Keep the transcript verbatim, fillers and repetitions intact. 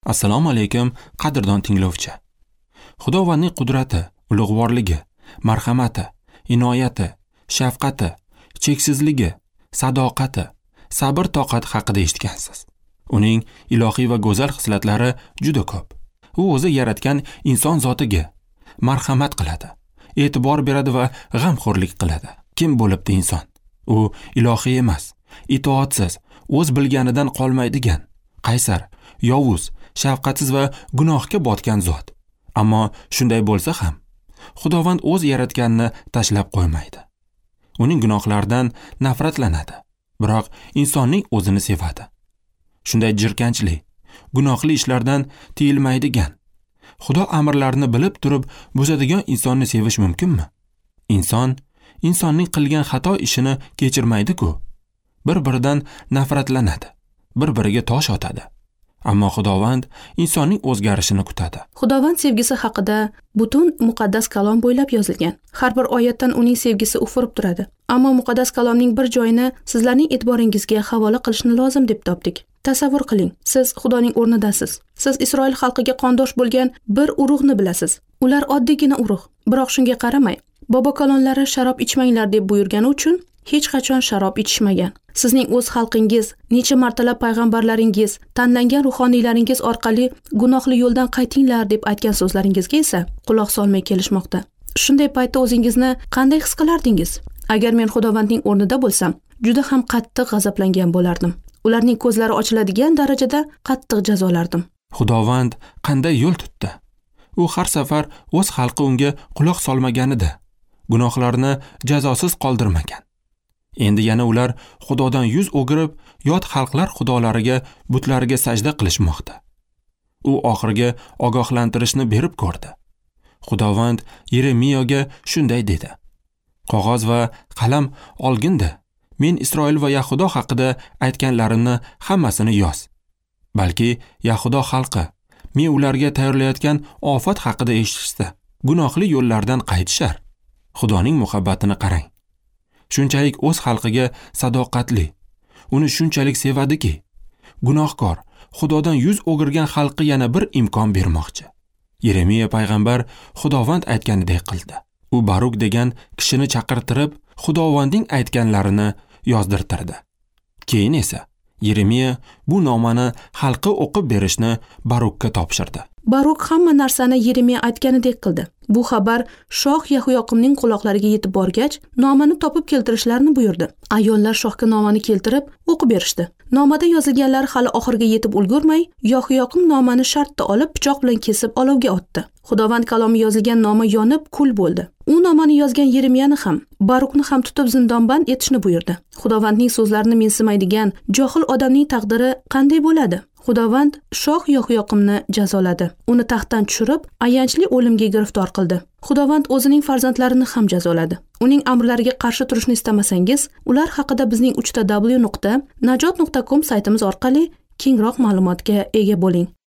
Assalomu alaykum, qadrdon tinglovchi. Xudovandning qudrati, ulug'vorligi, marhamati, inoyati, shafqati, cheksizligi, sadoqati, sabr-toqat haqida eshitgansiz. Uning ilohiy va go'zal xislatlari juda ko'p. U o'zi yaratgan inson zotiga marhamat qiladi, e'tibor beradi va g'amxo'rlik qiladi. Kim bo'libdi inson? U ilohiy emas, itoatsiz, o'z bilganidan qolmaydigan, qaysar, yovuz, shafqatsiz va gunohga botgan zot. Ammo shunday bo'lsa ham, Xudovand o'z yaratganini tashlab qo'ymaydi. Uning gunohlaridan nafratlanadi, biroq insonning o'zini sevadi. Shunday jirkanchli, gunohli ishlardan tiyilmaydigan, Xudo amrlarini bilib turib buzadigan insonni sevish mumkinmi? Inson insonning qilgan xato ishini kechirmaydi-ku. Bir-biridan nafratlanadi, bir-biriga tosh otadi. Ammo Xudovand insonning o'zgarishini kutadi. Xudovand sevgisi haqida butun muqaddas kalom bo'ylab yozilgan. Har bir oyatdan uning sevgisi ufurib turadi. Ammo muqaddas kalomning bir joyini sizlarning e'tiboringizga havola qilishni lozim deb topdik. Tasavvur qiling, siz Xudoning o'rnidasiz. Siz Isroil xalqiga qondosh bo'lgan bir urug'ni bilasiz. Ular oddiygina urug', biroq shunga qaramay, bobokalonlari sharob ichmanglar deb buyurgani uchun hech qachon sharob ichishmagan. Sizning o'z xalqingiz, necha martalab payg'ambarlaringiz, tanlangan ruhoniylaringiz orqali gunohli yo'ldan qaytinglar deb aytgan so'zlaringizga esa quloq solmay kelishmoqda. Shunday paytda o'zingizni qanday his qilardingiz? Agar men Xudovandning o'rnida bo'lsam, juda ham qattiq g'azablangan bo'lardim. Ularning ko'zlari ochiladigan darajada qattiq jazolardim. Xudovand qanday yo'l tutdi? U har safar o'z xalqi unga quloq solmaganida gunohlarini jazosiz qoldirmagan. Endi yana ular Xudodan yuz o'girib, yot xalqlar xudolariga, butlariga sajda qilishmoqda. U oxirgi ogohlantirishni berib ko'rdi. Xudovand Yeremiyaga shunday dedi: "Qog'oz va qalam olginda, men Isroil va Yahudo haqida aytganlarimni hammasini yoz. Balki Yahudo xalqi men ularga tayyorlayotgan ofat haqida eshitishsa, gunohli yo'llardan qaytishar." Xudoning muhabbatini qarang. Shunchalik o'z xalqiga sadoqatli, uni shunchalik sevadiki, gunohkor, Xudodan yuz o'girgan xalqi yana bir imkon bermoqchi. Yeremiya payg'ambar Xudovand aytganidek qildi. U Baruk degan kishini chaqirtirib, Xudovandning aytganlarini yozdirtirdi. Keyin esa Yeremiya bu nomani xalqqa o'qib berishni Barukka topshirdi. Baruk hamma narsani Yeremiya aytganidek qildi. Bu xabar shoh Yahuyoqimning quloqlariga yetib borgach, nomani topib keltirishlarini buyurdi. Ayollar shohga nomani keltirib o'qib berishdi. Nomada yozilganlar hali oxirga yetib ulgurmay, Yahuyoqim nomani shartda olib pichoq bilan kesib olovga otdi. Xudovand kalomi yozilgan noma yonib kul bo'ldi. U nomani yozgan Yeremiyani ham, Barukni ham tutib zindonband etishni buyurdi. Xudovandning so'zlarini mensimaydigan johil odamning taqdiri qanday bo'ladi? Xudovand shoh Yahuyoqimni jazoladi. Uni taxtdan tushirib, ayanchli o'limga giriftor qildi. Xudovand o'zining farzandlarini ham jazoladi. Uning amrlariga qarshi turishni istamasangiz, ular haqida bizning uch ta w nuqta najot nuqta com saytimiz orqali kengroq ma'lumotga ega bo'ling.